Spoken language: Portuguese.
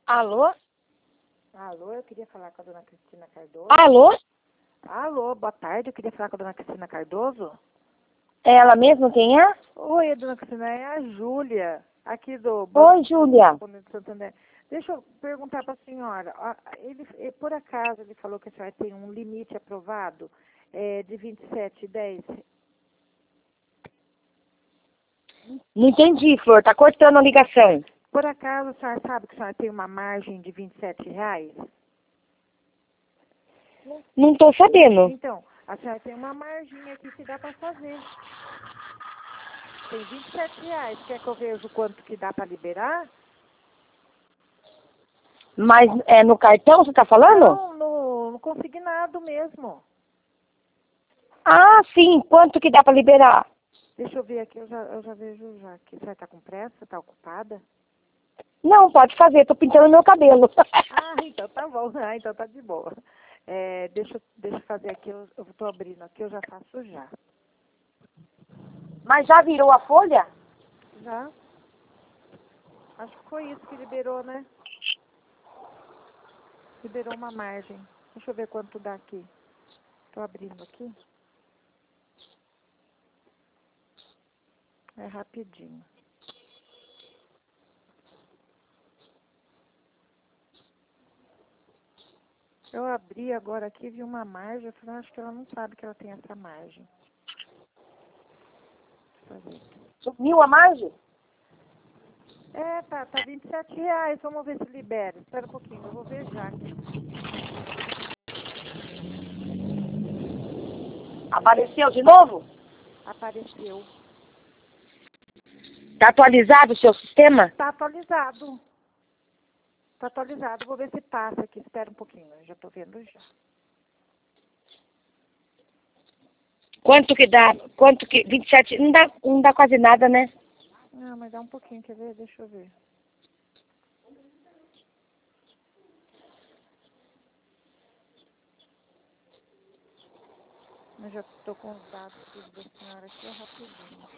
Alô? Alô, eu queria falar com a dona Cristina Cardoso. Alô? Alô, boa tarde, eu queria falar com a dona Cristina Cardoso. É ela mesma quem é? Oi, dona Cristina, é a Júlia, aqui do Oi, Júlia. de Santander. Deixa eu perguntar para a senhora, por acaso ele falou que a senhora tem um limite aprovado de 27,10? Não entendi, Flor. Tá cortando a ligação. Por acaso a senhora sabe que a senhora tem uma margem de R$ 27? Não tô sabendo. Então, a senhora tem uma margem aqui que dá para fazer. Tem R$ 27. Quer que eu veja o quanto que dá para liberar? Mas é no cartão você tá falando? Não, no consignado mesmo. Ah, sim. Quanto que dá pra liberar? Deixa eu ver aqui, eu já vejo já aqui. A senhora está com pressa? Está ocupada? Não, pode fazer. Tô pintando meu cabelo. Ah, então tá bom. Ah, então tá de boa. Deixa eu fazer aqui, eu estou abrindo aqui, eu já faço já. Mas já virou a folha? Já? Acho que foi isso que liberou, né? Liberou uma margem. Deixa eu ver quanto dá aqui. Estou abrindo aqui. É rapidinho. Eu abri agora aqui, vi uma margem. Eu falei, acho que ela não sabe que ela tem essa margem. Deixa eu fazer aqui. Sumiu a margem? Tá R$ 27. Vamos ver se libera. Espera um pouquinho, eu vou ver já aqui. Apareceu de novo? Apareceu. Tá atualizado o seu sistema? Tá atualizado. Tá atualizado. Vou ver se passa aqui. Espera um pouquinho, eu já tô vendo já. Quanto que dá? 27? Não dá quase nada, né? Não, mas dá um pouquinho, quer ver? Deixa eu ver. Eu já tô com os dados tudo da senhora aqui, é rapidinho.